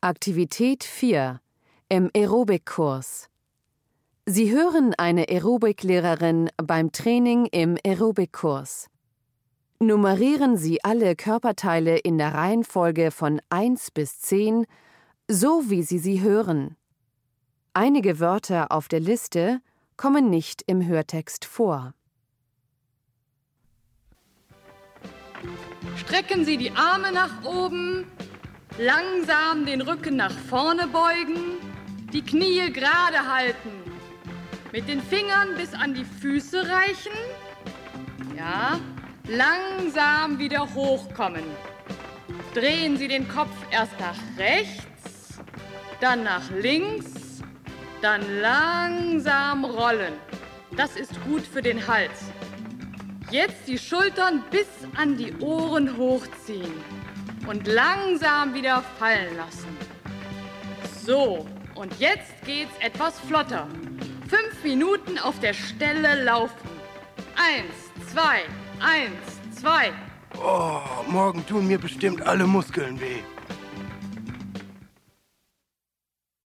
Aktivität 4 im Aerobikkurs. Sie hören eine Aerobiklehrerin beim Training im Aerobikkurs. Nummerieren Sie alle Körperteile in der Reihenfolge von 1 bis 10, so wie Sie sie hören. Einige Wörter auf der Liste kommen nicht im Hörtext vor. Strecken Sie die Arme nach oben, langsam den Rücken nach vorne beugen, die Knie gerade halten, mit den Fingern bis an die Füße reichen, ja, langsam wieder hochkommen. Drehen Sie den Kopf erst nach rechts, dann nach links, dann langsam rollen. Das ist gut für den Hals. Jetzt die Schultern bis an die Ohren hochziehen und langsam wieder fallen lassen. So, und jetzt geht's etwas flotter. 5 Minuten auf der Stelle laufen. 1, 2, 1, 2. Oh, morgen tun mir bestimmt alle Muskeln weh.